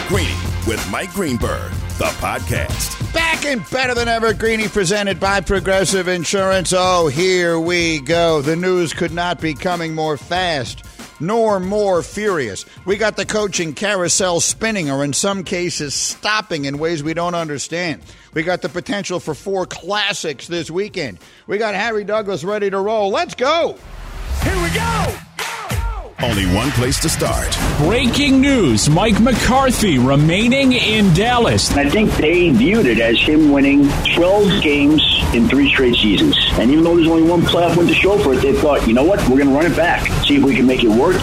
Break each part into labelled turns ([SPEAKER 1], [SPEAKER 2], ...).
[SPEAKER 1] Greeny with Mike Greenberg, the podcast.
[SPEAKER 2] Back and better than ever, Greeny, presented by Progressive Insurance. Oh, here we go. The news could not be coming more fast nor more furious. We got the coaching carousel spinning, or in some cases stopping in ways we don't understand. We got the potential for 4 classics this weekend. We got Harry Douglas ready to roll. Let's go.
[SPEAKER 1] Here we go. Only one place to start.
[SPEAKER 3] Breaking news, Mike McCarthy remaining in Dallas.
[SPEAKER 4] I think they viewed it as him winning 12 games in 3 straight seasons. And even though there's only one playoff win to show for it, they thought, you know what, we're going to run it back, see if we can make it work.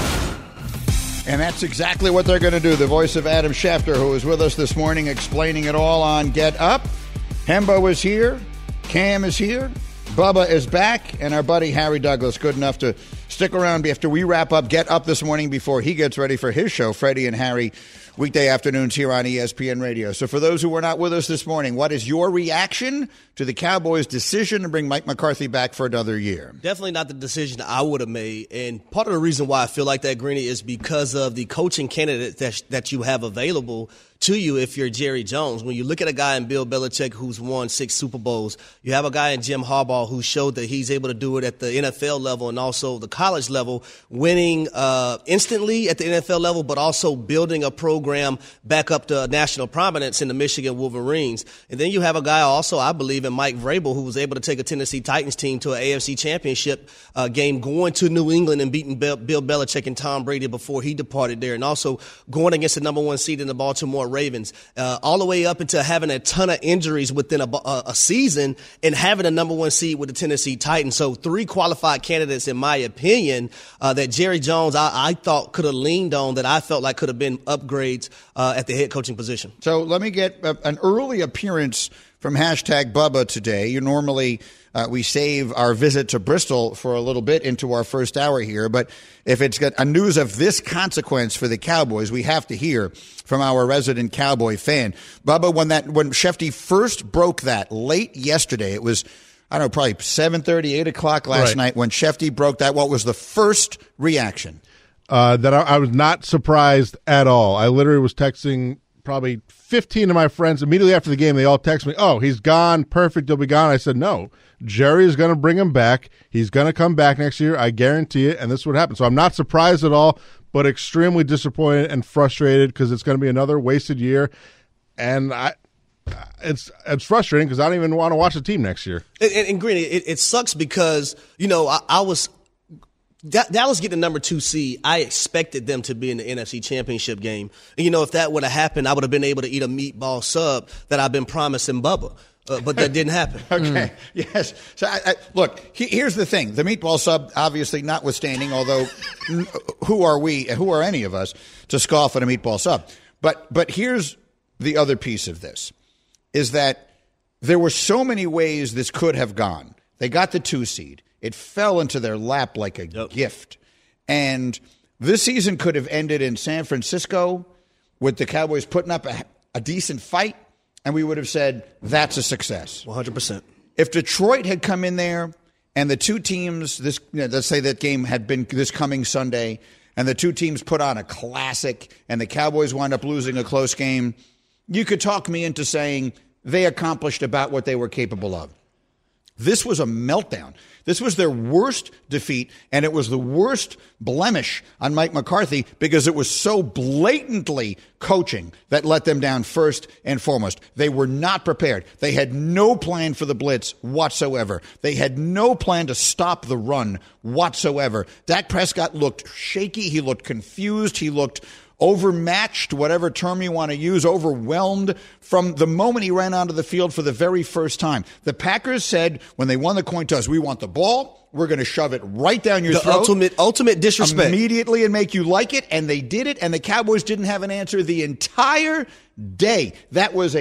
[SPEAKER 2] And that's exactly what they're going to do. The voice of Adam Schefter, who is with us this morning explaining it all on Get Up. Hembo is here. Cam is here. Bubba is back. And our buddy Harry Douglas, good enough to stick around after we wrap up Get Up this morning before he gets ready for his show, Freddie and Harry, weekday afternoons here on ESPN Radio. So for those who were not with us this morning, what is your reaction to the Cowboys' decision to bring Mike McCarthy back for another year?
[SPEAKER 5] Definitely not the decision I would have made. And part of the reason why I feel like that, Greeny, is because of the coaching candidate that you have available to you if you're Jerry Jones. When you look at a guy in Bill Belichick who's won 6 Super Bowls, you have a guy in Jim Harbaugh who showed that he's able to do it at the NFL level and also the college level, winning instantly at the NFL level, but also building a program back up to national prominence in the Michigan Wolverines. And then you have a guy also, I believe, in Mike Vrabel, who was able to take a Tennessee Titans team to an AFC championship game, going to New England and beating Bill Belichick and Tom Brady before he departed there, and also going against the number 1 seed in the Baltimore Ravens, all the way up into having a ton of injuries within a season and having a number 1 seed with the Tennessee Titans. So 3 qualified candidates, in my opinion, that Jerry Jones, I thought could have leaned on, that I felt like could have been upgrades at the head coaching position.
[SPEAKER 2] So let me get an early appearance from hashtag Bubba today. You normally we save our visit to Bristol for a little bit into our first hour here, but if it's got a news of this consequence for the Cowboys, we have to hear from our resident Cowboy fan. Bubba, when Shefty first broke that late yesterday, it was, I don't know, probably 7:30, 8 o'clock last night when Shefty broke that. What was the first reaction?
[SPEAKER 6] That I was not surprised at all. I literally was texting probably 15 of my friends immediately after the game. They all text me, "Oh, he's gone. Perfect. He'll be gone." I said, "No, Jerry is going to bring him back. He's going to come back next year. I guarantee it." And this is what happened. So I'm not surprised at all, but extremely disappointed and frustrated because it's going to be another wasted year. And it's frustrating because I don't even want to watch the team next year.
[SPEAKER 5] And Greeny, it sucks because, you know, I was – Dallas get the number 2 seed. I expected them to be in the NFC Championship game. And, you know, if that would have happened, I would have been able to eat a meatball sub that I've been promising Bubba. But that didn't happen.
[SPEAKER 2] Okay. Yes. So, look, here's the thing. The meatball sub, obviously notwithstanding, although who are we, who are any of us to scoff at a meatball sub? But here's the other piece of this, is that there were so many ways this could have gone. They got the 2 seed. It fell into their lap like a gift. And this season could have ended in San Francisco with the Cowboys putting up a decent fight, and we would have said, that's a success.
[SPEAKER 5] 100%.
[SPEAKER 2] If Detroit had come in there and the 2 teams, let's say that game had been this coming Sunday, and the 2 teams put on a classic and the Cowboys wound up losing a close game, you could talk me into saying they accomplished about what they were capable of. This was a meltdown. This was their worst defeat, and it was the worst blemish on Mike McCarthy because it was so blatantly coaching that let them down first and foremost. They were not prepared. They had no plan for the blitz whatsoever. They had no plan to stop the run whatsoever. Dak Prescott looked shaky. He looked confused. He looked overmatched, whatever term you want to use, overwhelmed from the moment he ran onto the field for the very first time. The Packers said when they won the coin toss, we want the ball. We're going to shove it right down your throat.
[SPEAKER 5] Ultimate disrespect.
[SPEAKER 2] Immediately and make you like it. And they did it. And the Cowboys didn't have an answer the entire day. That was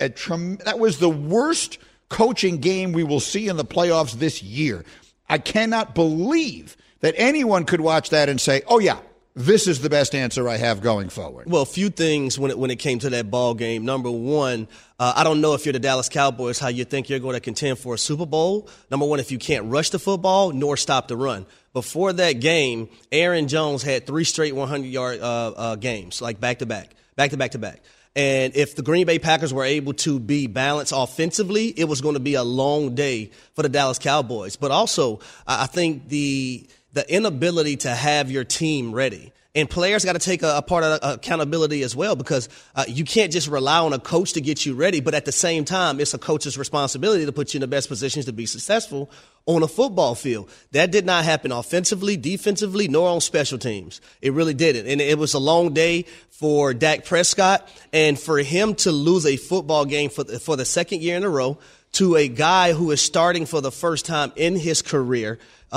[SPEAKER 2] that was the worst coaching game we will see in the playoffs this year. I cannot believe that anyone could watch that and say, oh, yeah, this is the best answer I have going forward.
[SPEAKER 5] Well, a few things when it came to that ball game. Number one, I don't know if you're the Dallas Cowboys, how you think you're going to contend for a Super Bowl. Number one, if you can't rush the football nor stop the run. Before that game, Aaron Jones had 3 straight 100-yard games, like back-to-back. Back-to-back-to-back. And if the Green Bay Packers were able to be balanced offensively, it was going to be a long day for the Dallas Cowboys. But also, I think the inability to have your team ready. And players got to take a part of accountability as well, because you can't just rely on a coach to get you ready. But at the same time, it's a coach's responsibility to put you in the best positions to be successful on a football field. That did not happen offensively, defensively, nor on special teams. It really didn't. And it was a long day for Dak Prescott. And for him to lose a football game for the second year in a row to a guy who is starting for the first time in his career,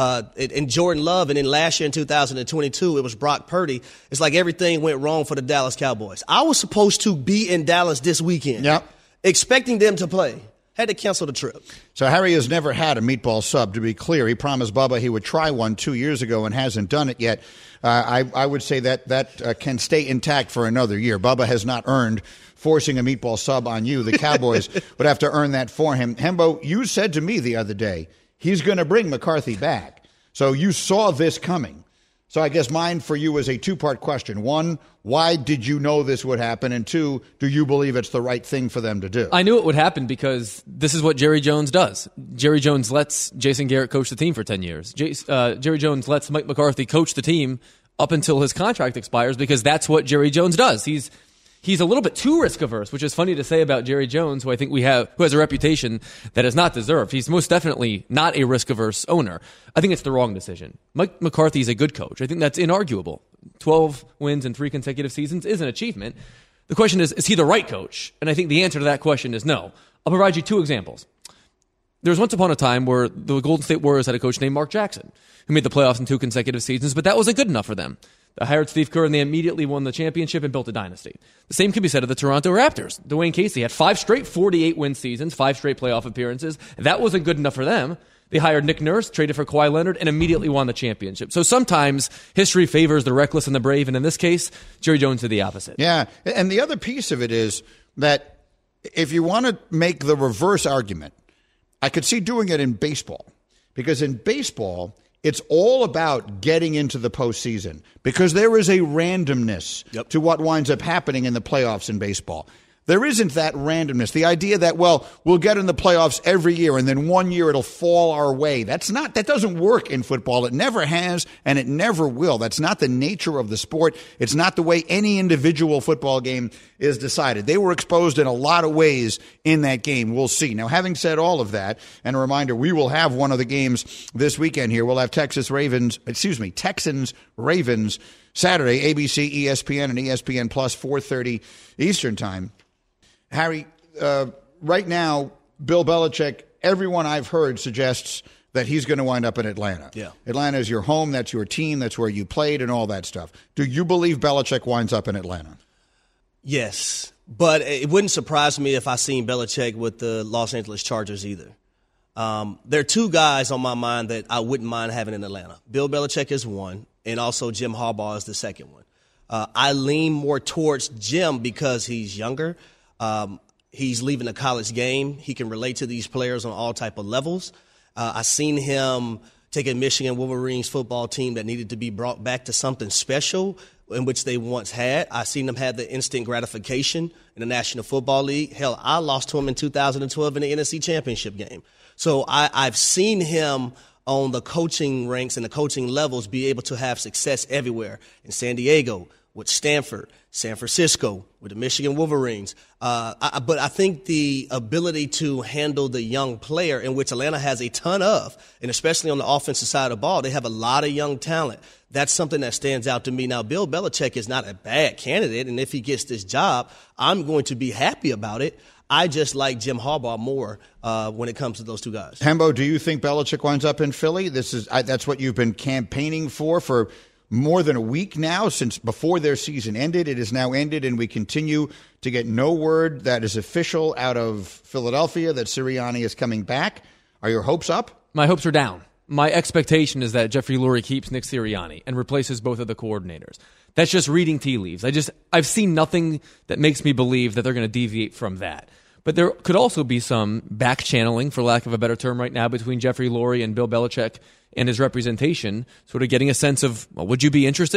[SPEAKER 5] in Jordan Love, and then last year in 2022, it was Brock Purdy. It's like everything went wrong for the Dallas Cowboys. I was supposed to be in Dallas this weekend, expecting them to play. Had to cancel the trip.
[SPEAKER 2] So Harry has never had a meatball sub, to be clear. He promised Bubba he would try one 2 years ago and hasn't done it yet. I would say that can stay intact for another year. Bubba has not earned forcing a meatball sub on you. The Cowboys would have to earn that for him. Hembo, you said to me the other day, he's going to bring McCarthy back. So you saw this coming. So I guess mine for you is a two-part question. One, why did you know this would happen? And two, do you believe it's the right thing for them to do?
[SPEAKER 7] I knew it would happen because this is what Jerry Jones does. Jerry Jones lets Jason Garrett coach the team for 10 years. Jerry Jones lets Mike McCarthy coach the team up until his contract expires because that's what Jerry Jones does. He's a little bit too risk-averse, which is funny to say about Jerry Jones, who who has a reputation that is not deserved. He's most definitely not a risk-averse owner. I think it's the wrong decision. Mike McCarthy is a good coach. I think that's inarguable. 12 wins in 3 consecutive seasons is an achievement. The question is he the right coach? And I think the answer to that question is no. I'll provide you 2 examples. There was once upon a time where the Golden State Warriors had a coach named Mark Jackson, who made the playoffs in 2 consecutive seasons, but that wasn't good enough for them. They hired Steve Kerr, and they immediately won the championship and built a dynasty. The same can be said of the Toronto Raptors. Dwayne Casey had 5 straight 48-win seasons, 5 straight playoff appearances. That wasn't good enough for them. They hired Nick Nurse, traded for Kawhi Leonard, and immediately won the championship. So sometimes history favors the reckless and the brave, and in this case, Jerry Jones did the opposite.
[SPEAKER 2] Yeah, and the other piece of it is that if you want to make the reverse argument, I could see doing it in baseball. Because in baseball, it's all about getting into the postseason because there is a randomness to what winds up happening in the playoffs in baseball. There isn't that randomness. The idea that, well, we'll get in the playoffs every year and then one year it'll fall our way. That doesn't work in football. It never has and it never will. That's not the nature of the sport. It's not the way any individual football game is decided. They were exposed in a lot of ways in that game. We'll see. Now, having said all of that, and a reminder, we will have one of the games this weekend here. We'll have Texans, Ravens, Saturday, ABC, ESPN, and ESPN Plus, 4:30 Eastern Time. Harry, right now, Bill Belichick, everyone I've heard suggests that he's going to wind up in Atlanta.
[SPEAKER 5] Yeah.
[SPEAKER 2] Atlanta is your home. That's your team. That's where you played and all that stuff. Do you believe Belichick winds up in Atlanta?
[SPEAKER 5] Yes, but it wouldn't surprise me if I seen Belichick with the Los Angeles Chargers either. There are 2 guys on my mind that I wouldn't mind having in Atlanta. Bill Belichick is one, and also Jim Harbaugh is the second one. I lean more towards Jim because he's younger. He's leaving the college game. He can relate to these players on all type of levels. I seen him take a Michigan Wolverines football team that needed to be brought back to something special in which they once had. I seen them have the instant gratification in the National Football League. Hell, I lost to him in 2012 in the NFC Championship game. So I've seen him on the coaching ranks and the coaching levels be able to have success everywhere in San Diego, with Stanford, San Francisco, with the Michigan Wolverines. But I think the ability to handle the young player, in which Atlanta has a ton of, and especially on the offensive side of the ball, they have a lot of young talent. That's something that stands out to me. Now, Bill Belichick is not a bad candidate, and if he gets this job, I'm going to be happy about it. I just like Jim Harbaugh more when it comes to those 2 guys.
[SPEAKER 2] Hembo, do you think Belichick winds up in Philly? That's what you've been campaigning for more than a week now, since before their season ended. It is now ended, and we continue to get no word that is official out of Philadelphia that Sirianni is coming back. Are your hopes up?
[SPEAKER 7] My hopes are down. My expectation is that Jeffrey Lurie keeps Nick Sirianni and replaces both of the coordinators. That's just reading tea leaves. I've seen nothing that makes me believe that they're going to deviate from that. But there could also be some back channeling, for lack of a better term right now, between Jeffrey Lurie and Bill Belichick and his representation, sort of getting a sense of, well, would you be interested?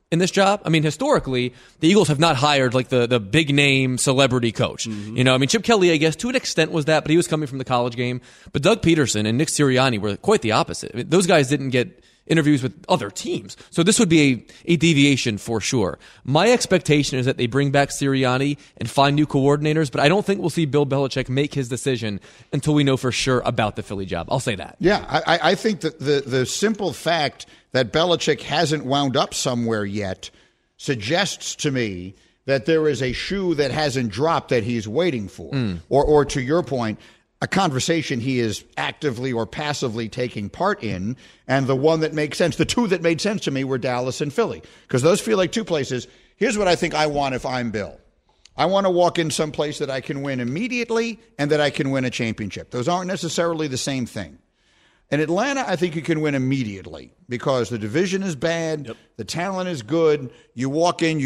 [SPEAKER 7] in this job. I mean, historically, the Eagles have not hired like the big name celebrity coach. You know, I mean, Chip Kelly, I guess, to an extent was that, but he was coming from the college game. But Doug Peterson and Nick Sirianni were quite the opposite. I mean, those guys didn't get interviews with other teams. So this would be a deviation for sure. My expectation is that they bring back Sirianni and find new coordinators, but I don't think we'll see Bill Belichick make his decision until we know for sure about the Philly job. I'll say that.
[SPEAKER 2] Yeah, I think that the simple fact that Belichick hasn't wound up somewhere yet suggests to me that there is a shoe that hasn't dropped that he's waiting for. Or to your point, a conversation he is actively or passively taking part in, and the one that makes sense. The two that made sense to me were Dallas and Philly, because those feel like two places. Here's what I think I want if I'm Bill. I want to walk in some place that I can win immediately and that I can win a championship. Those aren't necessarily the same thing. In Atlanta, I think you can win immediately because the division is bad, the talent is good. You walk in,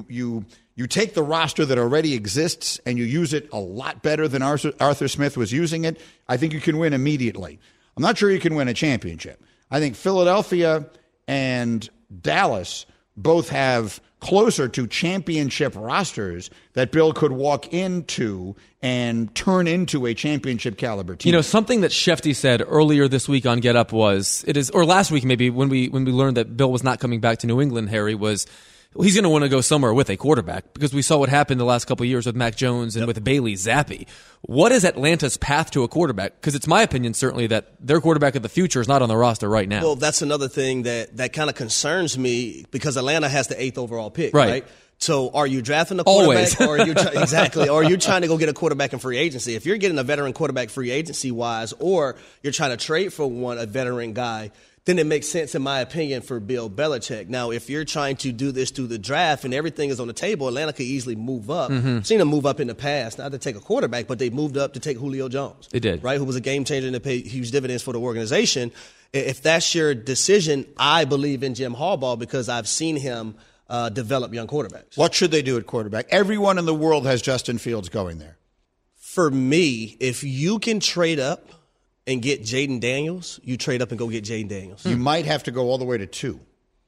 [SPEAKER 2] you take the roster that already exists and you use it a lot better than Arthur Smith was using it. I think you can win immediately. I'm not sure you can win a championship. I think Philadelphia and Dallas both have closer to championship rosters that Bill could walk into and turn into a championship caliber team.
[SPEAKER 7] You know, something that Shefty said earlier this week on Get Up was, or last week maybe, when we learned that Bill was not coming back to New England, Harry, was he's going to want to go somewhere with a quarterback, because we saw what happened the last couple of years with Mac Jones and with Bailey Zappi. What is Atlanta's path to a quarterback? Because it's my opinion, certainly, that their quarterback of the future is not on the roster right now.
[SPEAKER 5] Well, that's another thing that kind of concerns me, because Atlanta has the 8th overall pick, right? So are you drafting a quarterback? Or are you exactly, or are you trying to go get a quarterback in free agency? If you're getting a veteran quarterback free agency-wise, or you're trying to trade for a veteran guy, then it makes sense, in my opinion, for Bill Belichick. Now, if you're trying to do this through the draft and everything is on the table, Atlanta could easily move up. I've seen them move up in the past, not to take a quarterback, but they moved up to take Julio Jones.
[SPEAKER 7] They did.
[SPEAKER 5] Right, who was a game changer and they paid huge dividends for the organization. If that's your decision, I believe in Jim Harbaugh because I've seen him develop young quarterbacks.
[SPEAKER 2] What should they do at quarterback? Everyone in the world has Justin Fields going there.
[SPEAKER 5] For me, if you can trade up and get Jaden Daniels, you trade up and go get Jaden Daniels.
[SPEAKER 2] You might have to go all the way to 2.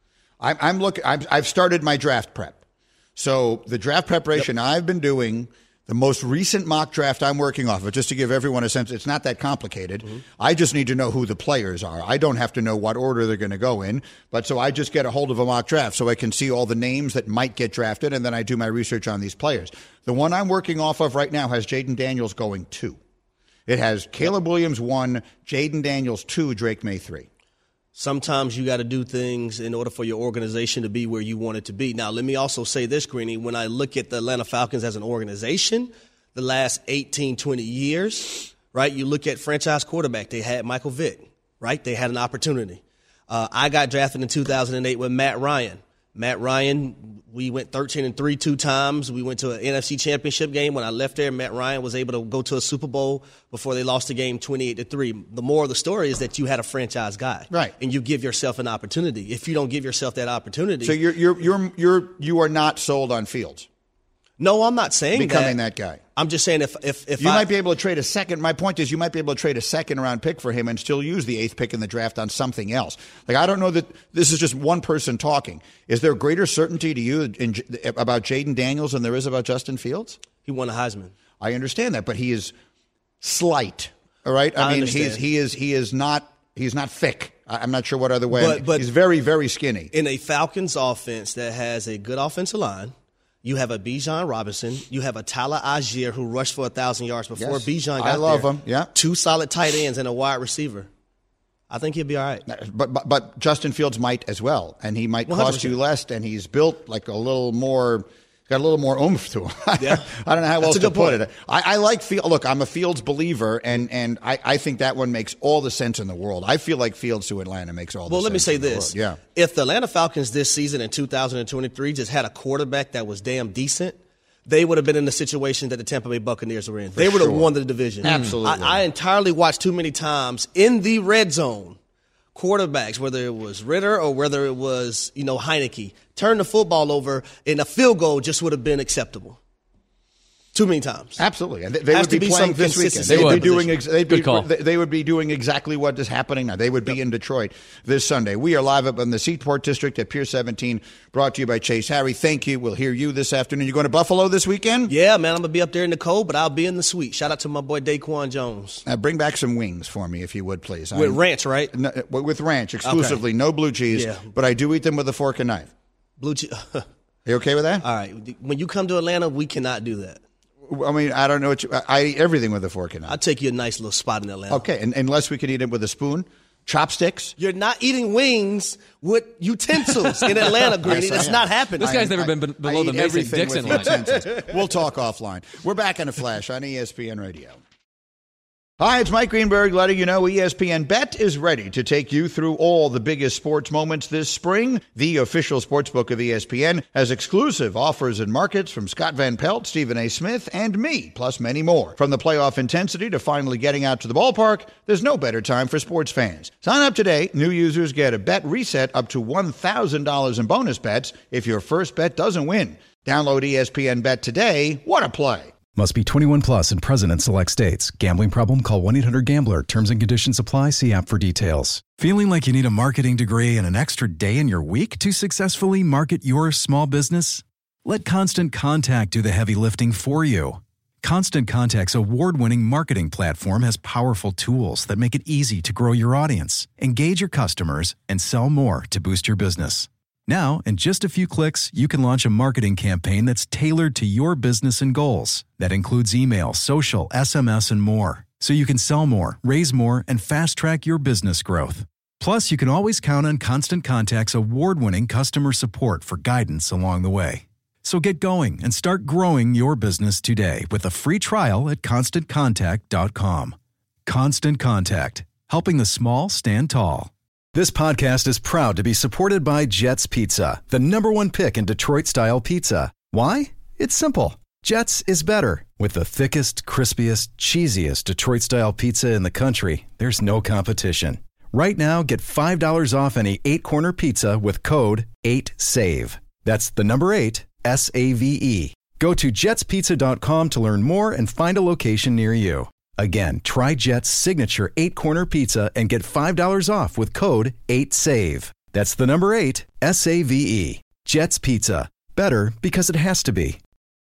[SPEAKER 2] I'm looking. I've started my draft prep. So the draft preparation I've been doing, the most recent mock draft I'm working off of, just to give everyone a sense, it's not that complicated. I just need to know who the players are. I don't have to know what order they're going to go in. But so I just get a hold of a mock draft so I can see all the names that might get drafted, and then I do my research on these players. The one I'm working off of right now has Jaden Daniels going 2. It has Caleb Williams 1, Jaden Daniels 2, Drake May 3.
[SPEAKER 5] Sometimes you got to do things in order for your organization to be where you want it to be. Now, let me also say this, Greeny. When I look at the Atlanta Falcons as an organization, the last 18, 20 years, right, you look at franchise quarterback. They had Michael Vick, right? They had an opportunity. I got drafted in 2008 with Matt Ryan. Matt Ryan, we went 13-3 2 times. We went to an NFC Championship game. When I left there, Matt Ryan was able to go to a Super Bowl before they lost the game 28-3. The moral of the story is that you had a franchise guy,
[SPEAKER 2] right? And
[SPEAKER 5] you give yourself an opportunity. If you don't give yourself that opportunity,
[SPEAKER 2] so you are not sold on Fields.
[SPEAKER 5] No, I'm not saying
[SPEAKER 2] becoming that guy.
[SPEAKER 5] I'm just saying if
[SPEAKER 2] you might be able to trade a second. My point is, you might be able to trade a second-round pick for him and still use the 8th pick in the draft on something else. Like, I don't know that this is just one person talking. Is there greater certainty to you about Jaden Daniels than there is about Justin Fields?
[SPEAKER 5] He won a Heisman.
[SPEAKER 2] I understand that, but he is slight. All right, I mean, he is not thick. I'm not sure what other way. But he's very, very skinny.
[SPEAKER 5] In a Falcons offense that has a good offensive line, you have a Bijan Robinson. You have a Tyler Algier who rushed for 1,000 yards before Bijan got there.
[SPEAKER 2] I love him. Yeah,
[SPEAKER 5] 2 solid tight ends and a wide receiver. I think he'll be all right.
[SPEAKER 2] But Justin Fields might as well, and he might cost 100%. You less. And he's built like a little more. Got a little more oomph to him.
[SPEAKER 5] Yeah.
[SPEAKER 2] I don't know how else to put it. I like Fields. Look, I'm a Fields believer, and I think that one makes all the sense in the world. I feel like Fields to Atlanta makes all the sense.
[SPEAKER 5] Well, let me say
[SPEAKER 2] in the
[SPEAKER 5] this.
[SPEAKER 2] World. Yeah.
[SPEAKER 5] If the Atlanta Falcons this season in 2023 just had a quarterback that was damn decent, they would have been in the situation that the Tampa Bay Buccaneers were in. They would have won the division.
[SPEAKER 2] Absolutely.
[SPEAKER 5] I entirely watched too many times in the red zone quarterbacks, whether it was Ritter or whether it was, Heineke, turn the football over and a field goal just would have been acceptable. Too many times.
[SPEAKER 2] Absolutely. And they
[SPEAKER 5] Has
[SPEAKER 2] would
[SPEAKER 5] to
[SPEAKER 2] be
[SPEAKER 5] be
[SPEAKER 2] playing
[SPEAKER 5] some
[SPEAKER 2] this weekend.
[SPEAKER 5] consistency.
[SPEAKER 7] Good call.
[SPEAKER 2] They would be doing exactly what is happening now. They would be in Detroit this Sunday. We are live up in the Seaport District at Pier 17, brought to you by Chase Harry. Thank you. We'll hear you this afternoon. You going to Buffalo this weekend?
[SPEAKER 5] Yeah, man, I'm going to be up there in the cold, but I'll be in the suite. Shout out to my boy Daquan Jones.
[SPEAKER 2] Bring back some wings for me, if you would, please.
[SPEAKER 5] With ranch, right?
[SPEAKER 2] No, with ranch, exclusively.
[SPEAKER 5] Okay.
[SPEAKER 2] No blue cheese,
[SPEAKER 5] Yeah.
[SPEAKER 2] but I do eat them with a fork and knife.
[SPEAKER 5] Blue cheese.
[SPEAKER 2] You okay with that?
[SPEAKER 5] All right. When you come to Atlanta, we cannot do that.
[SPEAKER 2] I mean, I don't know I eat everything with a fork and knife.
[SPEAKER 5] I'll take you a nice little spot in Atlanta.
[SPEAKER 2] Okay, and unless we can eat it with a spoon, chopsticks.
[SPEAKER 5] You're not eating wings with utensils in Atlanta, Greeny.
[SPEAKER 2] Yes, I
[SPEAKER 5] That's
[SPEAKER 2] am.
[SPEAKER 5] not happening.
[SPEAKER 7] This guy's never been below the Mason Dixon line.
[SPEAKER 2] We'll talk offline. We're back in a flash on ESPN Radio. Hi, it's Mike Greenberg letting you know ESPN Bet is ready to take you through all the biggest sports moments this spring. The official sportsbook of ESPN has exclusive offers and markets from Scott Van Pelt, Stephen A. Smith, and me, plus many more. From the playoff intensity to finally getting out to the ballpark, there's no better time for sports fans. Sign up today. New users get a bet reset up to $1,000 in bonus bets if your first bet doesn't win. Download ESPN Bet today. What a play.
[SPEAKER 8] Must be 21 plus and present in select states. Gambling problem? Call 1-800-GAMBLER. Terms and conditions apply. See app for details. Feeling like you need a marketing degree and an extra day in your week to successfully market your small business? Let Constant Contact do the heavy lifting for you. Constant Contact's award-winning marketing platform has powerful tools that make it easy to grow your audience, engage your customers, and sell more to boost your business. Now, in just a few clicks, you can launch a marketing campaign that's tailored to your business and goals. That includes email, social, SMS, and more. So you can sell more, raise more, and fast-track your business growth. Plus, you can always count on Constant Contact's award-winning customer support for guidance along the way. So get going and start growing your business today with a free trial at ConstantContact.com. Constant Contact, helping the small stand tall. This podcast is proud to be supported by Jets Pizza, the #1 pick in Detroit-style pizza. Why? It's simple. Jets is better. With the thickest, crispiest, cheesiest Detroit-style pizza in the country, there's no competition. Right now, get $5 off any 8-corner pizza with code 8SAVE. That's the number 8, SAVE. Go to jetspizza.com to learn more and find a location near you. Again, try Jet's signature 8-corner pizza and get $5 off with code 8SAVE. That's the number 8, SAVE. Jet's Pizza. Better because it has to be.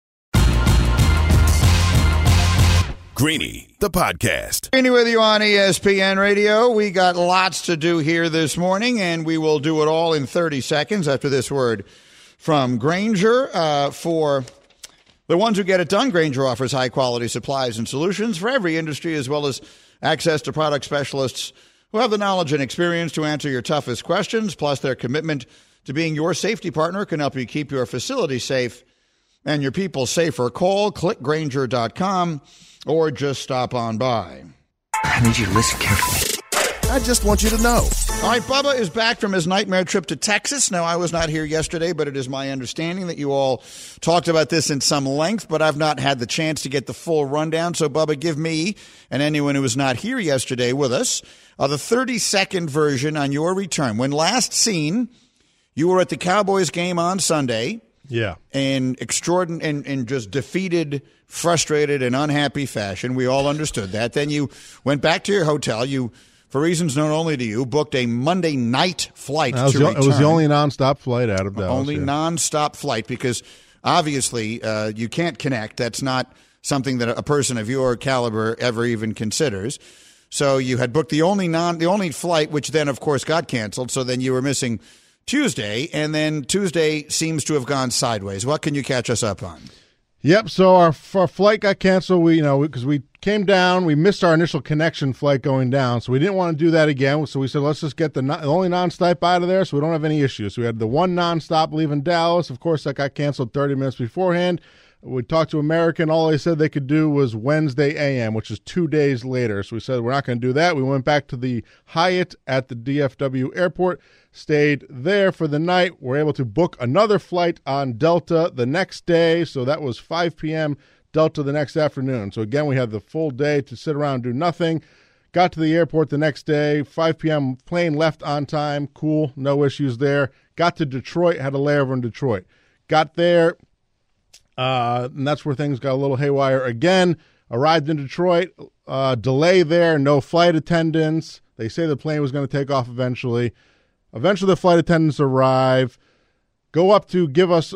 [SPEAKER 1] Greeny, the podcast.
[SPEAKER 2] Greeny with you on ESPN Radio. We got lots to do here this morning, and we will do it all in 30 seconds after this word from Grainger. For the ones who get it done, Grainger offers high-quality supplies and solutions for every industry, as well as access to product specialists who have the knowledge and experience to answer your toughest questions. Plus, their commitment to being your safety partner can help you keep your facility safe and your people safer. Call, click Grainger.com, or just stop on by.
[SPEAKER 9] I need you to listen carefully.
[SPEAKER 1] I just want you to know.
[SPEAKER 2] All right, Bubba is back from his nightmare trip to Texas. Now, I was not here yesterday, but it is my understanding that you all talked about this in some length, but I've not had the chance to get the full rundown. So, Bubba, give me and anyone who was not here yesterday with us the 30-second version on your return. When last seen, you were at the Cowboys game on Sunday.
[SPEAKER 6] Yeah.
[SPEAKER 2] In just defeated, frustrated, and unhappy fashion. We all understood that. Then you went back to your hotel. You, for reasons known only to you, booked a Monday night flight to return.
[SPEAKER 6] It was the only nonstop flight out of Dallas.
[SPEAKER 2] Only nonstop flight because obviously you can't connect. That's not something that a person of your caliber ever even considers. So you had booked the only flight, which then, of course, got canceled. So then you were missing Tuesday, and then Tuesday seems to have gone sideways. What can you catch us up on?
[SPEAKER 6] Yep. So our flight got canceled. Because we came down, we missed our initial connection flight going down, so we didn't want to do that again. So we said, let's just get the only nonstop out of there, so we don't have any issues. So we had the one nonstop leaving Dallas. Of course, that got canceled 30 minutes beforehand. We talked to American. All they said they could do was Wednesday a.m., which is 2 days later. So we said, we're not going to do that. We went back to the Hyatt at the DFW airport, stayed there for the night. We're able to book another flight on Delta the next day. So that was 5 p.m. Delta the next afternoon. So again, we had the full day to sit around and do nothing. Got to the airport the next day, 5 p.m. Plane left on time. Cool. No issues there. Got to Detroit, had a layover in Detroit. Got there. And that's where things got a little haywire again. Arrived in Detroit, delay there, no flight attendants. They say the plane was going to take off eventually. Eventually, the flight attendants arrive, go up to give us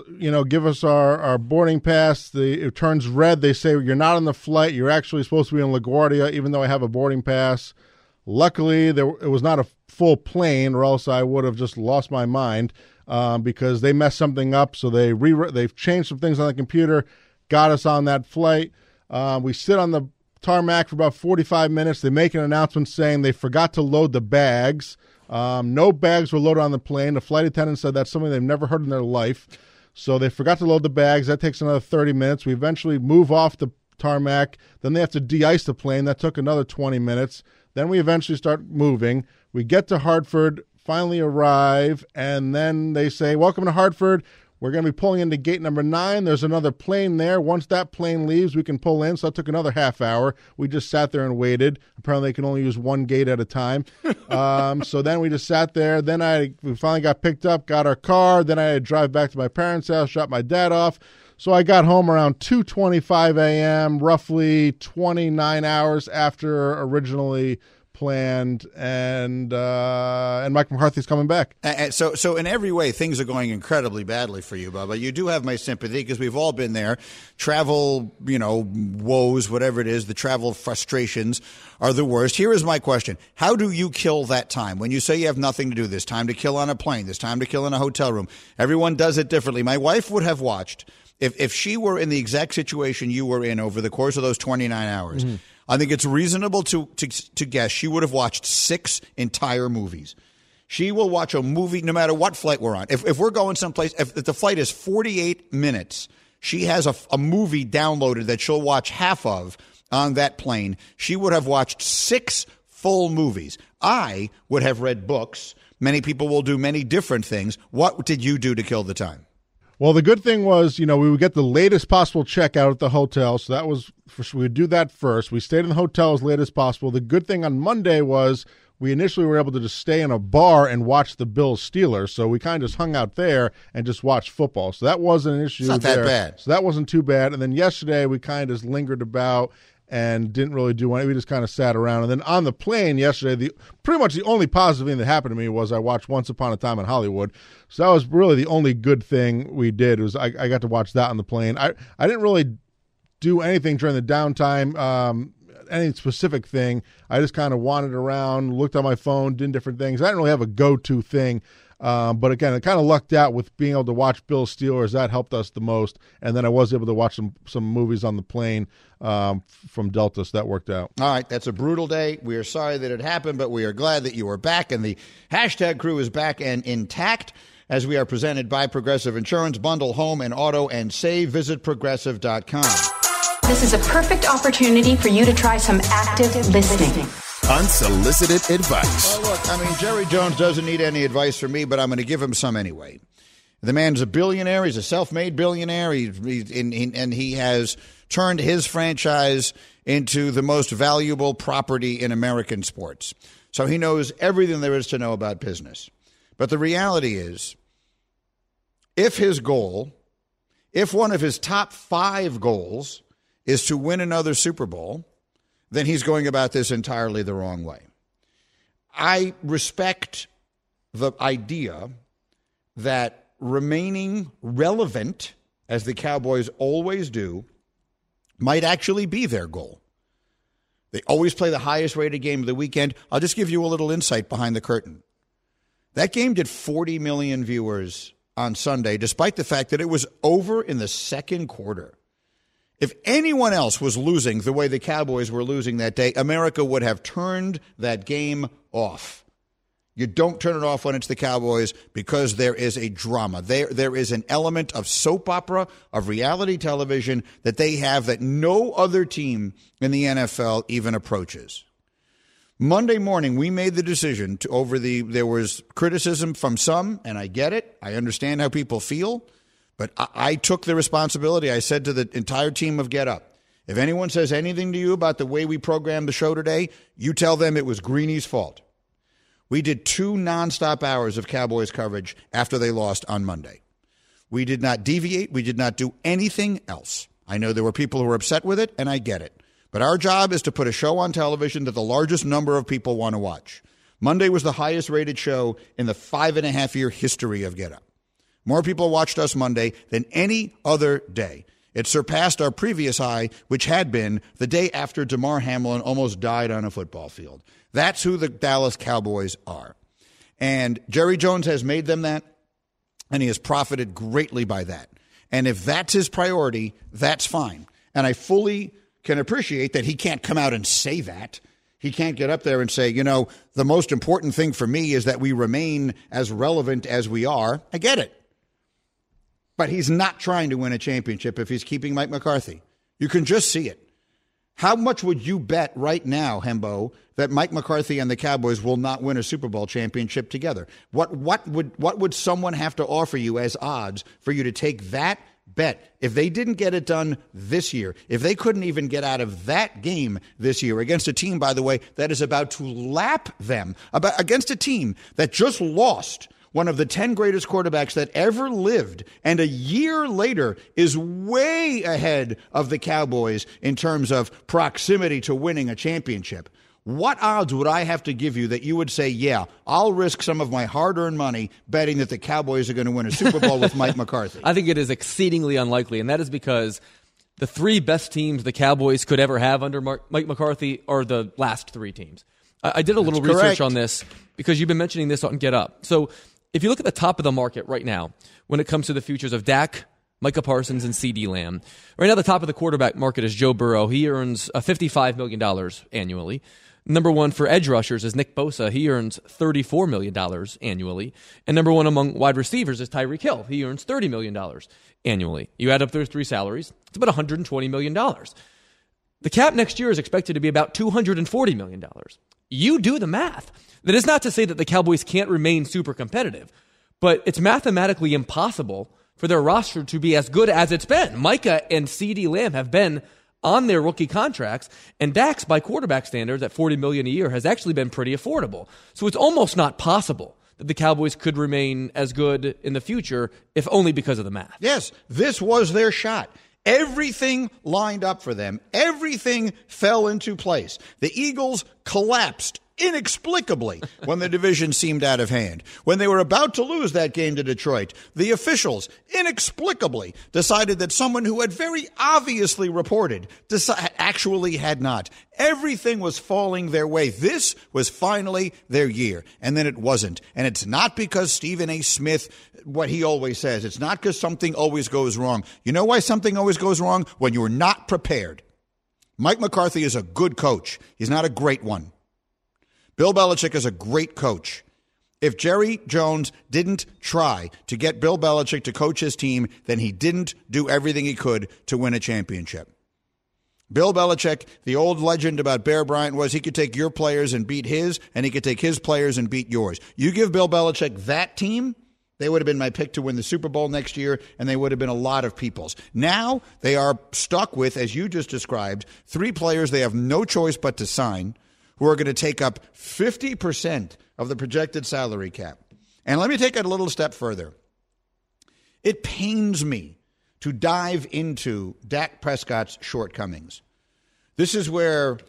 [SPEAKER 6] our boarding pass. It turns red. They say, you're not on the flight. You're actually supposed to be in LaGuardia, even though I have a boarding pass. Luckily, it was not a full plane, or else I would have just lost my mind because they messed something up. So they've changed some things on the computer, got us on that flight. We sit on the tarmac for about 45 minutes. They make an announcement saying they forgot to load the bags. No bags were loaded on the plane. The flight attendant said that's something they've never heard in their life. So they forgot to load the bags. That takes another 30 minutes. We eventually move off the tarmac. Then they have to de-ice the plane. That took another 20 minutes. Then we eventually start moving. We get to Hartford, finally arrive, and then they say, welcome to Hartford. We're going to be pulling into gate number 9. There's another plane there. Once that plane leaves, we can pull in. So that took another half hour. We just sat there and waited. Apparently, they can only use one gate at a time. So then we just sat there. Then we finally got picked up, got our car. Then I had to drive back to my parents' house, drop my dad off. So I got home around 2:25 a.m., roughly 29 hours after originally planned, and Mike McCarthy's coming back.
[SPEAKER 2] So in every way, things are going incredibly badly for you, Bubba. You do have my sympathy because we've all been there. Travel, woes, whatever it is, the travel frustrations are the worst. Here is my question. How do you kill that time? When you say you have nothing to do, there's time to kill on a plane, there's time to kill in a hotel room. Everyone does it differently. My wife would have watched, if she were in the exact situation you were in over the course of those 29 hours, mm-hmm. I think it's reasonable to guess she would have watched 6 entire movies. She will watch a movie no matter what flight we're on. If we're going someplace, if the flight is 48 minutes, she has a movie downloaded that she'll watch half of on that plane. She would have watched 6 full movies. I would have read books. Many people will do many different things. What did you do to kill the time?
[SPEAKER 6] Well, the good thing was, we would get the latest possible checkout at the hotel. So that was, we would do that first. We stayed in the hotel as late as possible. The good thing on Monday was we initially were able to just stay in a bar and watch the Bills Steelers. So we kind of just hung out there and just watched football. So that wasn't an issue.
[SPEAKER 2] It's not that bad.
[SPEAKER 6] So that wasn't too bad. And then yesterday we kind of just lingered about and didn't really do anything. We just kind of sat around. And then on the plane yesterday, pretty much the only positive thing that happened to me was I watched Once Upon a Time in Hollywood. So that was really the only good thing we did. Was I got to watch that on the plane. I didn't really do anything during the downtime, any specific thing. I just kind of wandered around, looked on my phone, did different things. I didn't really have a go-to thing. But again, I kind of lucked out with being able to watch Bills Steelers. That helped us the most. And then I was able to watch some movies on the plane from Delta, so that worked out.
[SPEAKER 2] All right, that's a brutal day. We are sorry that it happened, but we are glad that you are back. And the hashtag crew is back and intact as we are presented by Progressive Insurance. Bundle home and auto and save. Visit Progressive.com.
[SPEAKER 10] This is a perfect opportunity for you to try some active listening.
[SPEAKER 1] Unsolicited advice.
[SPEAKER 2] Well, look, Jerry Jones doesn't need any advice from me, but I'm going to give him some anyway. The man's a billionaire. He's a self-made billionaire. He has turned his franchise into the most valuable property in American sports. So he knows everything there is to know about business. But the reality is, if one of his top 5 goals is to win another Super Bowl, then he's going about this entirely the wrong way. I respect the idea that remaining relevant, as the Cowboys always do, might actually be their goal. They always play the highest rated game of the weekend. I'll just give you a little insight behind the curtain. That game did 40 million viewers on Sunday, despite the fact that it was over in the second quarter. If anyone else was losing the way the Cowboys were losing that day, America would have turned that game off. You don't turn it off when it's the Cowboys because there is a drama. There is an element of soap opera, of reality television that they have that no other team in the NFL even approaches. Monday morning, we made the decision there was criticism from some, and I get it. I understand how people feel. But I took the responsibility. I said to the entire team of Get Up, if anyone says anything to you about the way we programmed the show today, you tell them it was Greeny's fault. We did 2 nonstop hours of Cowboys coverage after they lost on Monday. We did not deviate. We did not do anything else. I know there were people who were upset with it, and I get it. But our job is to put a show on television that the largest number of people want to watch. Monday was the highest rated show in the 5.5-year history of Get Up. More people watched us Monday than any other day. It surpassed our previous high, which had been the day after Damar Hamlin almost died on a football field. That's who the Dallas Cowboys are. And Jerry Jones has made them that, and he has profited greatly by that. And if that's his priority, that's fine. And I fully can appreciate that he can't come out and say that. He can't get up there and say, the most important thing for me is that we remain as relevant as we are. I get it. But he's not trying to win a championship if he's keeping Mike McCarthy. You can just see it. How much would you bet right now, Hembo, that Mike McCarthy and the Cowboys will not win a Super Bowl championship together? What would someone have to offer you as odds for you to take that bet? If they didn't get it done this year, if they couldn't even get out of that game this year against a team, by the way, that is about to lap them, against a team that just lost one of the 10 greatest quarterbacks that ever lived, and a year later is way ahead of the Cowboys in terms of proximity to winning a championship. What odds would I have to give you that you would say, yeah, I'll risk some of my hard-earned money betting that the Cowboys are going to win a Super Bowl with Mike McCarthy?
[SPEAKER 7] I think it is exceedingly unlikely, and that is because the three best teams the Cowboys could ever have under Mike McCarthy are the last three teams. I did a little research on this because you've been mentioning this on Get Up. So if you look at the top of the market right now, when it comes to the futures of Dak, Micah Parsons, and CeeDee Lamb, right now the top of the quarterback market is Joe Burrow. He earns $55 million annually. Number one for edge rushers is Nick Bosa. He earns $34 million annually. And number one among wide receivers is Tyreek Hill. He earns $30 million annually. You add up those three salaries, it's about $120 million. The cap next year is expected to be about $240 million. You do the math. That is not to say that the Cowboys can't remain super competitive, but it's mathematically impossible for their roster to be as good as it's been. Micah and CeeDee Lamb have been on their rookie contracts, and Dak's, by quarterback standards, at $40 million a year, has actually been pretty affordable. So it's almost not possible that the Cowboys could remain as good in the future, if only because of the math.
[SPEAKER 2] Yes, this was their shot. Everything lined up for them. Everything fell into place. The Eagles collapsed inexplicably when the division seemed out of hand. When they were about to lose that game to Detroit, the officials inexplicably decided that someone who had very obviously reported actually had not. Everything was falling their way. This was finally their year, and then it wasn't. And it's not because Stephen A. Smith, what he always says, it's not because something always goes wrong. You know why something always goes wrong? When you're not prepared. Mike McCarthy is a good coach. He's not a great one. Bill Belichick is a great coach. If Jerry Jones didn't try to get Bill Belichick to coach his team, then he didn't do everything he could to win a championship. Bill Belichick, the old legend about Bear Bryant was he could take your players and beat his, and he could take his players and beat yours. You give Bill Belichick that team, they would have been my pick to win the Super Bowl next year, and they would have been a lot of people's. Now they are stuck with, as you just described, three players they have no choice but to sign, who are going to take up 50% of the projected salary cap. And let me take it a little step further. It pains me to dive into Dak Prescott's shortcomings. This is where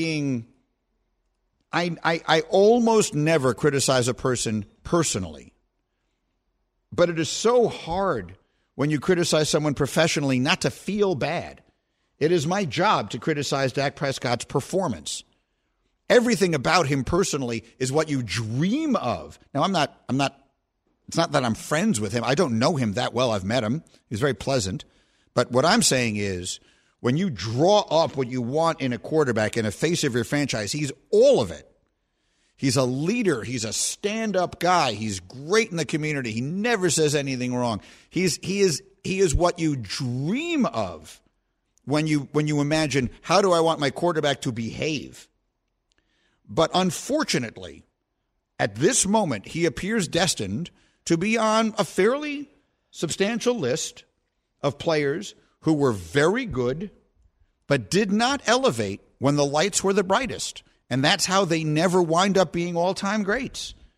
[SPEAKER 2] I almost never criticize a person personally. But it is so hard when you criticize someone professionally not to feel bad. It is my job to criticize Dak Prescott's performance. Everything about him personally is what you dream of. Now, it's not that I'm friends with him. I don't know him that well. I've met him. He's very pleasant. But what I'm saying is when you draw up what you want in a quarterback and a face of your franchise, he's all of it. He's a leader. He's a stand-up guy. He's great in the community. He never says anything wrong. He is what you dream of when you imagine, how do I want my quarterback to behave? But unfortunately, at this moment, he appears destined to be on a fairly substantial list of players who were very good, but did not elevate when the lights were the brightest. And that's how they never wind up being all-time greats.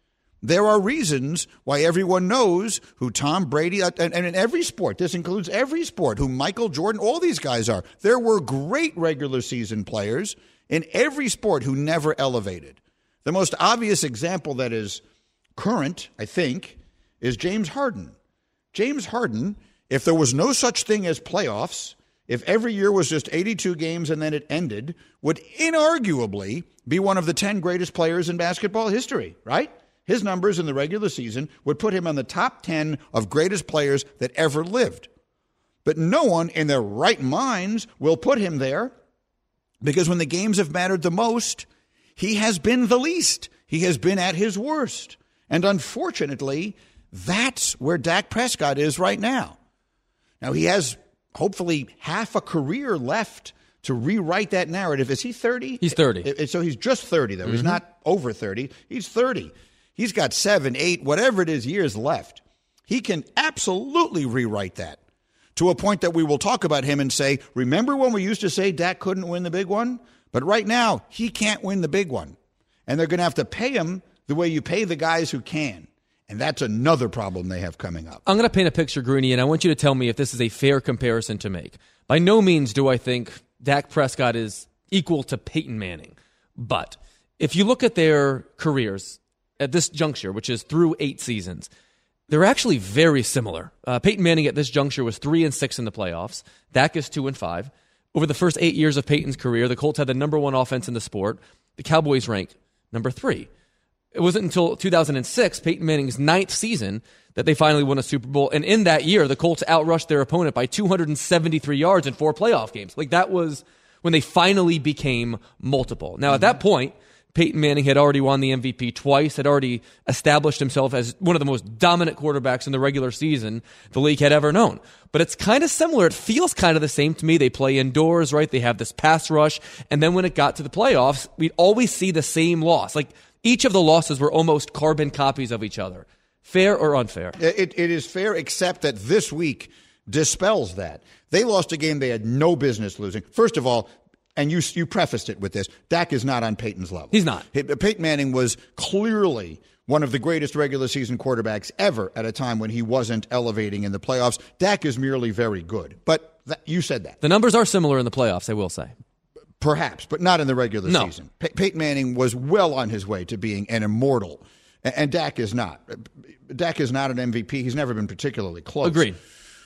[SPEAKER 2] There are reasons why everyone knows who Tom Brady, and in every sport, this includes every sport, who Michael Jordan, all these guys are. There were great regular season players in every sport who never elevated. The most obvious example that is current, I think, is James Harden. James Harden, if there was no such thing as playoffs, if every year was just 82 games and then it ended, would inarguably be one of the 10 greatest players in basketball history, right? His numbers in the regular season would put him on the top 10 of greatest players that ever lived. But no one in their right minds will put him there because when the games have mattered the most, he has been the least. He has been at his worst. And unfortunately, that's where Dak Prescott is right now. Now, he has hopefully half a career left to rewrite that narrative. Is he 30?
[SPEAKER 7] He's 30.
[SPEAKER 2] So he's just 30, though. Mm-hmm. He's not over 30. He's 30. He's got 7, 8, whatever it is, years left. He can absolutely rewrite that to a point that we will talk about him and say, remember when we used to say Dak couldn't win the big one? But right now, he can't win the big one. And they're going to have to pay him the way you pay the guys who can. And that's another problem they have coming up.
[SPEAKER 7] I'm going to paint a picture, Greeny, and I want you to tell me if this is a fair comparison to make. By no means do I think Dak Prescott is equal to Peyton Manning. But if you look at their careers at this juncture, which is through 8 seasons, they're actually very similar. Peyton Manning at this juncture was 3-6 in the playoffs. Dak is 2-5. Over the first 8 years of Peyton's career, the Colts had the number 1 offense in the sport. The Cowboys ranked number 3. It wasn't until 2006, Peyton Manning's 9th season, that they finally won a Super Bowl. And in that year, the Colts outrushed their opponent by 273 yards in 4 playoff games. Like, that was when they finally became multiple. Now, at that point, Peyton Manning had already won the MVP twice, had already established himself as one of the most dominant quarterbacks in the regular season the league had ever known. But it's kind of similar. It feels kind of the same to me. They play indoors, right? They have this pass rush. And then when it got to the playoffs, we'd always see the same loss. Like, each of the losses were almost carbon copies of each other. Fair or unfair?
[SPEAKER 2] It is fair, except that this week dispels that. They lost a game they had no business losing. First of all, and you prefaced it with this, Dak is not on Peyton's level.
[SPEAKER 7] He's not.
[SPEAKER 2] Peyton Manning was clearly one of the greatest regular season quarterbacks ever at a time when he wasn't elevating in the playoffs. Dak is merely very good. But you said that.
[SPEAKER 7] The numbers are similar in the playoffs, I will say.
[SPEAKER 2] Perhaps, but not in the regular season. Peyton Manning was well on his way to being an immortal, and Dak is not. Dak is not an MVP. He's never been particularly close.
[SPEAKER 7] Agreed.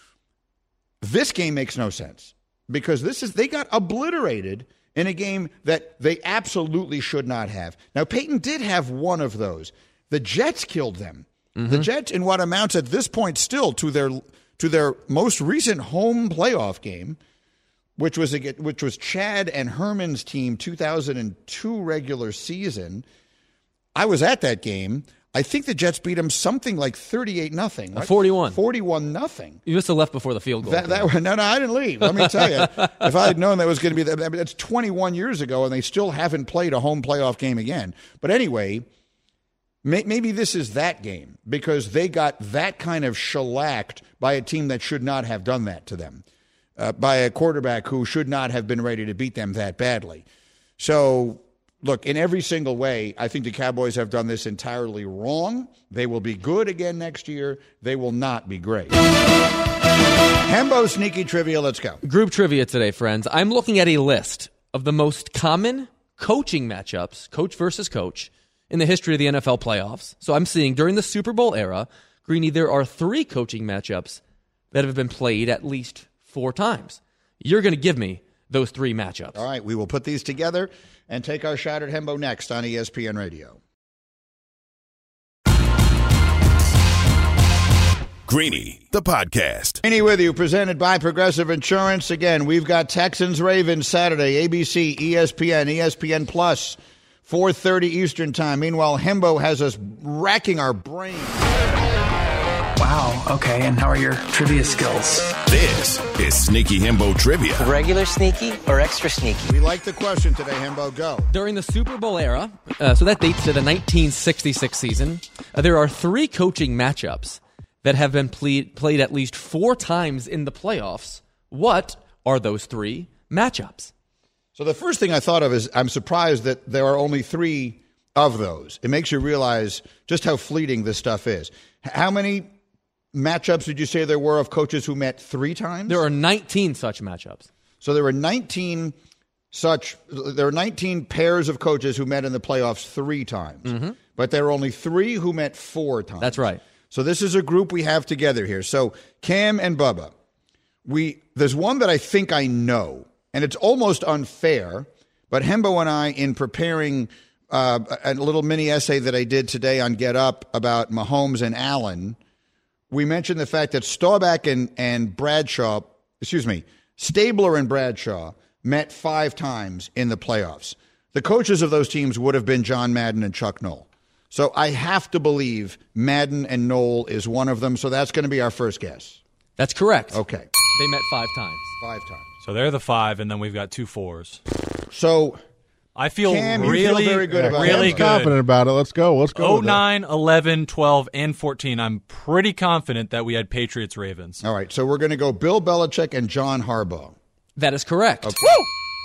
[SPEAKER 2] This game makes no sense because they got obliterated in a game that they absolutely should not have. Now, Peyton did have one of those. The Jets killed them. Mm-hmm. The Jets, in what amounts at this point still to their most recent home playoff game, which was Chad and Herman's team 2002 regular season. I was at that game. I think the Jets beat them something like 38-0. Right?
[SPEAKER 7] 41.
[SPEAKER 2] 41-0.
[SPEAKER 7] You must have left before the field goal.
[SPEAKER 2] No, I didn't leave. Let me tell you. If I had known that was going to be that, that's 21 years ago, and they still haven't played a home playoff game again. But anyway, maybe this is that game because they got that kind of shellacked by a team that should not have done that to them. By a quarterback who should not have been ready to beat them that badly. So, look, in every single way, I think the Cowboys have done this entirely wrong. They will be good again next year. They will not be great. Hembo Sneaky Trivia, let's go.
[SPEAKER 7] Group trivia today, friends. I'm looking at a list of the most common coaching matchups, coach versus coach, in the history of the NFL playoffs. So I'm seeing during the Super Bowl era, Greeny, there are 3 coaching matchups that have been played at least 4 times. You're going to give me those 3 matchups.
[SPEAKER 2] All right, we will put these together and take our shot at Hembo next on ESPN Radio.
[SPEAKER 1] Greeny, the podcast.
[SPEAKER 2] Greeny with you, presented by Progressive Insurance. Again, we've got Texans-Ravens Saturday, ABC, ESPN, ESPN Plus, 4:30 Eastern Time. Meanwhile, Hembo has us racking our brains.
[SPEAKER 9] Wow, okay, and how are your trivia skills?
[SPEAKER 1] This is Sneaky Hembo Trivia.
[SPEAKER 9] Regular sneaky or extra sneaky?
[SPEAKER 2] We like the question today, Hembo. Go.
[SPEAKER 7] During the Super Bowl era, so that dates to the 1966 season, there are 3 coaching matchups that have been played at least 4 times in the playoffs. What are those 3 matchups?
[SPEAKER 2] So the first thing I thought of is I'm surprised that there are only 3 of those. It makes you realize just how fleeting this stuff is. How many matchups did you say there were of coaches who met 3 times?
[SPEAKER 7] There are 19 such matchups.
[SPEAKER 2] So there were 19 pairs of coaches who met in the playoffs 3 times. But there were only 3 who met 4 times.
[SPEAKER 7] That's right.
[SPEAKER 2] So this is a group we have together here. So Cam and Bubba, there's one that I think I know, and it's almost unfair, but Hembo and I, in preparing a little mini essay that I did today on Get Up about Mahomes and Allen, we mentioned the fact that Staubach and Bradshaw, Stabler and Bradshaw met 5 times in the playoffs. The coaches of those teams would have been John Madden and Chuck Noll. So I have to believe Madden and Noll is one of them, so that's going to be our first guess.
[SPEAKER 7] That's correct.
[SPEAKER 2] Okay.
[SPEAKER 7] They met 5 times.
[SPEAKER 2] 5 times.
[SPEAKER 11] So they're the 5, and then we've got 2 4s.
[SPEAKER 2] So
[SPEAKER 11] I feel
[SPEAKER 2] Cam,
[SPEAKER 11] really,
[SPEAKER 2] very good about
[SPEAKER 11] really
[SPEAKER 2] it.
[SPEAKER 11] good.
[SPEAKER 6] Confident about it. Let's go.
[SPEAKER 11] 09, 11, 12, and 14. I'm pretty confident that we had Patriots-Ravens.
[SPEAKER 2] All right, so we're going to go Bill Belichick and John Harbaugh.
[SPEAKER 7] That is correct.
[SPEAKER 2] Okay.
[SPEAKER 11] Woo!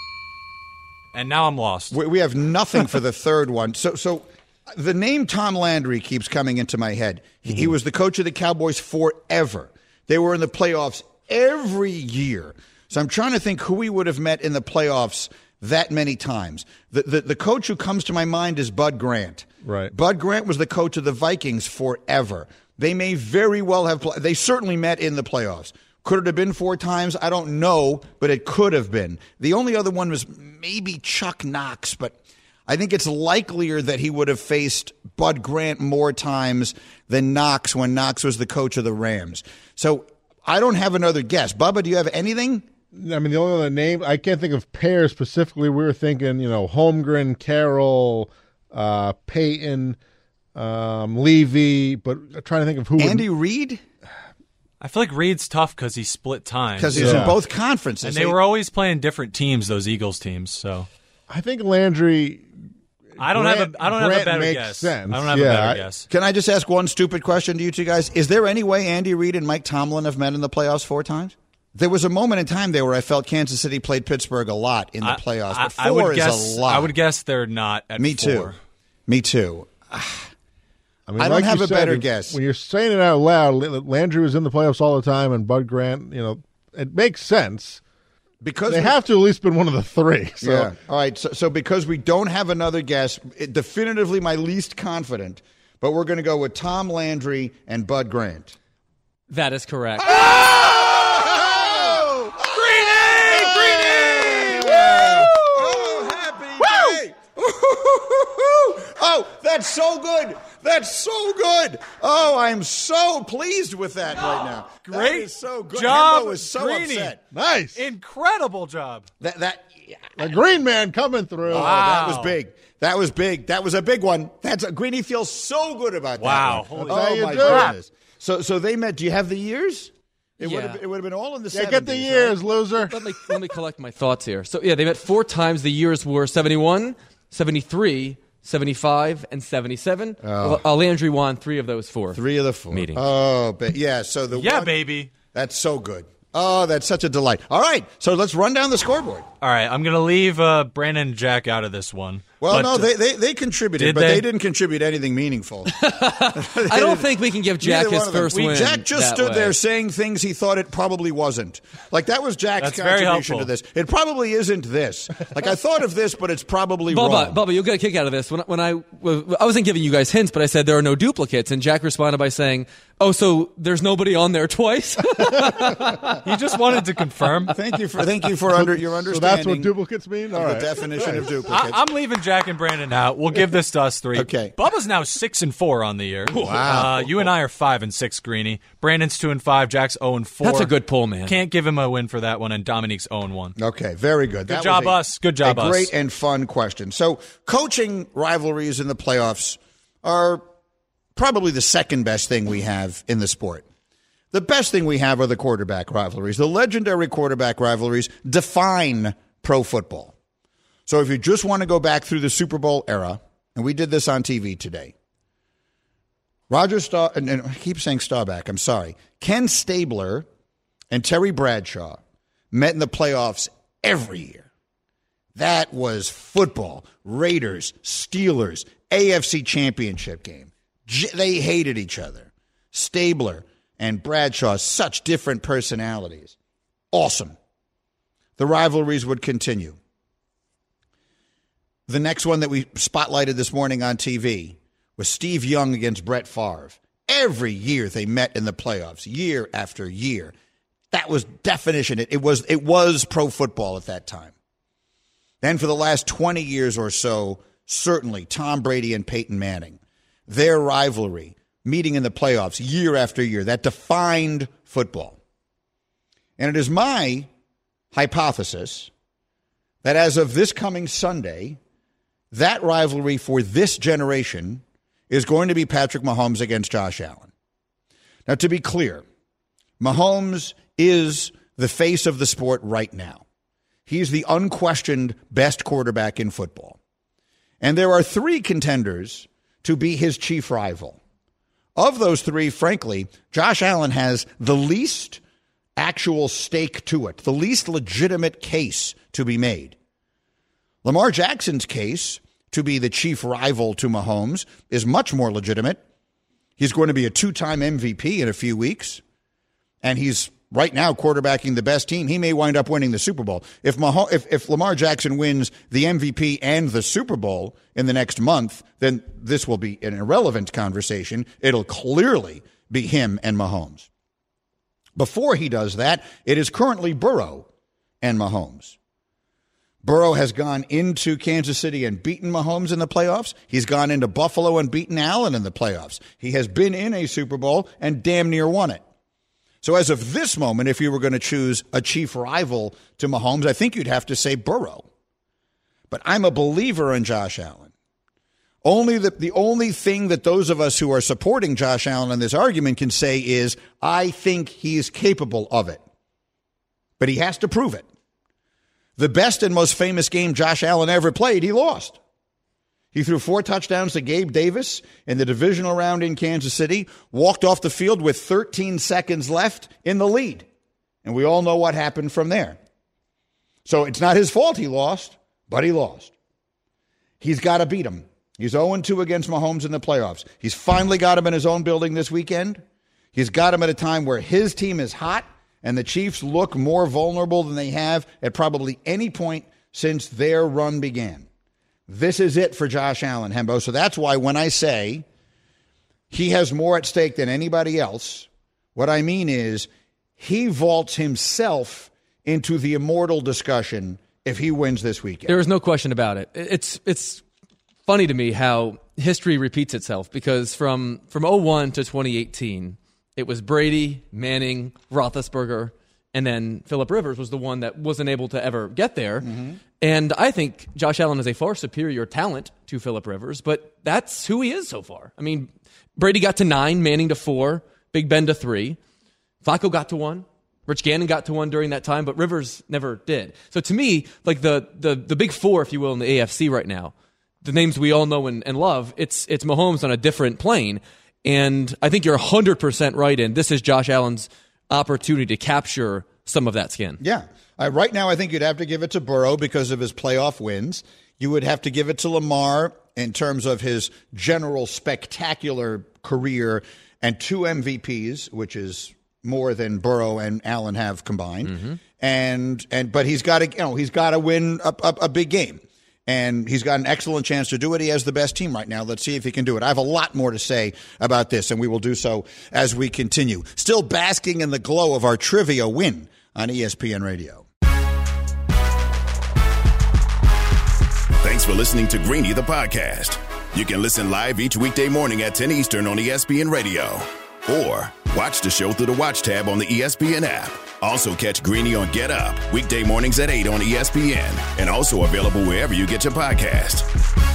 [SPEAKER 11] And now I'm lost.
[SPEAKER 2] We have nothing for the third one. So the name Tom Landry keeps coming into my head. He was the coach of the Cowboys forever. They were in the playoffs every year. So I'm trying to think who we would have met in the playoffs that many times. The coach who comes to my mind is Bud Grant.
[SPEAKER 6] Right.
[SPEAKER 2] Bud Grant was the coach of the Vikings forever. They may very well have they certainly met in the playoffs. Could it have been 4 times? I don't know, but it could have been. The only other one was maybe Chuck Knox, but I think it's likelier that he would have faced Bud Grant more times than Knox when Knox was the coach of the Rams. So I don't have another guess. Bubba, do you have anything?
[SPEAKER 6] I mean, the only other name, I can't think of pairs specifically. We were thinking, Holmgren, Carroll, Peyton, Levy, but I'm trying to think of who.
[SPEAKER 2] Andy Reid?
[SPEAKER 11] I feel like Reid's tough because he split time.
[SPEAKER 2] Because he's in both conferences.
[SPEAKER 11] And they were always playing different teams, those Eagles teams. So
[SPEAKER 6] I think Landry.
[SPEAKER 11] I don't have a better
[SPEAKER 6] makes
[SPEAKER 11] guess.
[SPEAKER 6] Sense.
[SPEAKER 11] I don't have a better guess.
[SPEAKER 2] Can I just ask one stupid question to you two guys? Is there any way Andy Reid and Mike Tomlin have met in the playoffs 4 times? There was a moment in time there where I felt Kansas City played Pittsburgh a lot in the playoffs, but 4 is a lot.
[SPEAKER 11] I would guess they're not at 4.
[SPEAKER 2] Me too.
[SPEAKER 6] I mean,
[SPEAKER 2] I don't have a better guess.
[SPEAKER 6] When you're saying it out loud, Landry was in the playoffs all the time, and Bud Grant, it makes sense. Because they have to at least been one of the 3. So.
[SPEAKER 2] Yeah. All right. So because we don't have another guess, definitively my least confident, but we're going to go with Tom Landry and Bud Grant.
[SPEAKER 7] That is correct.
[SPEAKER 2] Oh! Greeny! Woo! Oh, happy day! Oh, that's so good. That's so good. Oh, I'm so pleased with that right now.
[SPEAKER 11] Great
[SPEAKER 2] that is so good.
[SPEAKER 11] job,
[SPEAKER 2] Hembo was so
[SPEAKER 11] Greeny.
[SPEAKER 2] upset.
[SPEAKER 6] Nice.
[SPEAKER 11] Incredible job.
[SPEAKER 2] The
[SPEAKER 6] Green Man coming through.
[SPEAKER 2] Oh, that was big. That was big. That was a big one. Greeny feels so good about that.
[SPEAKER 11] Wow.
[SPEAKER 2] One.
[SPEAKER 6] Holy
[SPEAKER 2] Oh, my goodness. So they met. Do you have the years? It would have been all in the 70s.
[SPEAKER 6] Get the years,
[SPEAKER 2] right?
[SPEAKER 6] loser.
[SPEAKER 7] Let me collect my thoughts here. So, they met 4 times. The years were 71, 73, 75, and 77.
[SPEAKER 2] Oh.
[SPEAKER 7] Landry won 3 of those 4.
[SPEAKER 2] 3 of the 4
[SPEAKER 7] meetings.
[SPEAKER 2] Oh, but yeah. So
[SPEAKER 11] Baby.
[SPEAKER 2] That's so good. Oh, that's such a delight. All right, so let's run down the scoreboard.
[SPEAKER 11] All right, I'm going to leave Brandon and Jack out of this one.
[SPEAKER 2] Well,
[SPEAKER 11] but,
[SPEAKER 2] no, they contributed, but they didn't contribute anything meaningful.
[SPEAKER 7] I don't think we can give Jack his first win.
[SPEAKER 2] Jack just stood there saying things he thought it probably wasn't. Like, that was Jack's contribution to this. It probably isn't this. Like, I thought of this, but it's probably wrong.
[SPEAKER 7] Bubba, you'll get a kick out of this. When I wasn't giving you guys hints, but I said there are no duplicates, and Jack responded by saying, "Oh, so there's nobody on there twice?"
[SPEAKER 11] He just wanted to confirm.
[SPEAKER 2] Thank you for your understanding.
[SPEAKER 6] So that's what duplicates mean? All right.
[SPEAKER 2] The definition of duplicates.
[SPEAKER 11] I'm leaving Jack and Brandon out. We'll give this to us 3.
[SPEAKER 2] Okay.
[SPEAKER 11] Bubba's now 6-4 on the year.
[SPEAKER 2] Wow.
[SPEAKER 11] You and I are 5-6, Greeny. Brandon's 2-5. Jack's 0-4.
[SPEAKER 7] That's a good pull, man.
[SPEAKER 11] Can't give him a win for that one, and Dominique's 0-1.
[SPEAKER 2] Okay, very good.
[SPEAKER 11] Good job, us. Good job, us.
[SPEAKER 2] Great and fun question. So, coaching rivalries in the playoffs are probably the second best thing we have in the sport. The best thing we have are the quarterback rivalries. The legendary quarterback rivalries define pro football. So if you just want to go back through the Super Bowl era, and we did this on TV today, Roger Staubach, and I keep saying Staubach, I'm sorry, Ken Stabler and Terry Bradshaw met in the playoffs every year. That was football. Raiders, Steelers, AFC Championship game. They hated each other. Stabler and Bradshaw, such different personalities. Awesome. The rivalries would continue. The next one that we spotlighted this morning on TV was Steve Young against Brett Favre. Every year they met in the playoffs, year after year. That was definition. It was pro football at that time. Then for the last 20 years or so, certainly Tom Brady and Peyton Manning, their rivalry, meeting in the playoffs year after year, that defined football. And it is my hypothesis that as of this coming Sunday, that rivalry for this generation is going to be Patrick Mahomes against Josh Allen. Now, to be clear, Mahomes is the face of the sport right now. He's the unquestioned best quarterback in football. And there are 3 contenders to be his chief rival. Of those 3, frankly, Josh Allen has the least actual stake to it, the least legitimate case to be made. Lamar Jackson's case to be the chief rival to Mahomes is much more legitimate. He's going to be a 2-time MVP in a few weeks, and he's right now quarterbacking the best team. He may wind up winning the Super Bowl. If Lamar Jackson wins the MVP and the Super Bowl in the next month, then this will be an irrelevant conversation. It'll clearly be him and Mahomes. Before he does that, it is currently Burrow and Mahomes. Burrow has gone into Kansas City and beaten Mahomes in the playoffs. He's gone into Buffalo and beaten Allen in the playoffs. He has been in a Super Bowl and damn near won it. So as of this moment, if you were going to choose a chief rival to Mahomes, I think you'd have to say Burrow. But I'm a believer in Josh Allen. The only thing that those of us who are supporting Josh Allen in this argument can say is, I think he's capable of it. But he has to prove it. The best and most famous game Josh Allen ever played, he lost. He threw 4 touchdowns to Gabe Davis in the divisional round in Kansas City, walked off the field with 13 seconds left in the lead. And we all know what happened from there. So it's not his fault he lost, but he lost. He's got to beat him. He's 0-2 against Mahomes in the playoffs. He's finally got him in his own building this weekend. He's got him at a time where his team is hot and the Chiefs look more vulnerable than they have at probably any point since their run began. This is it for Josh Allen, Hembo. So that's why when I say he has more at stake than anybody else, what I mean is he vaults himself into the immortal discussion if he wins this weekend.
[SPEAKER 7] There is no question about it. It's funny to me how history repeats itself, because from 2001 to 2018, it was Brady, Manning, Roethlisberger, and then Phillip Rivers was the one that wasn't able to ever get there. Mm-hmm. And I think Josh Allen is a far superior talent to Phillip Rivers, but that's who he is so far. I mean, Brady got to 9, Manning to 4, Big Ben to 3. Flacco got to 1. Rich Gannon got to 1 during that time, but Rivers never did. So to me, like the big 4, if you will, in the AFC right now, the names we all know and love, it's Mahomes on a different plane. And I think you're 100% right in this is Josh Allen's opportunity to capture some of that skin.
[SPEAKER 2] Yeah. Right now, I think you'd have to give it to Burrow because of his playoff wins. You would have to give it to Lamar in terms of his general spectacular career and 2 MVPs, which is more than Burrow and Allen have combined. Mm-hmm. But he's got to win a big game. And he's got an excellent chance to do it. He has the best team right now. Let's see if he can do it. I have a lot more to say about this, and we will do so as we continue. Still basking in the glow of our trivia win on ESPN Radio.
[SPEAKER 1] Thanks for listening to Greeny, the podcast. You can listen live each weekday morning at 10 Eastern on ESPN Radio. Or watch the show through the Watch tab on the ESPN app. Also catch Greeny on Get Up, weekday mornings at 8 on ESPN, and also available wherever you get your podcast.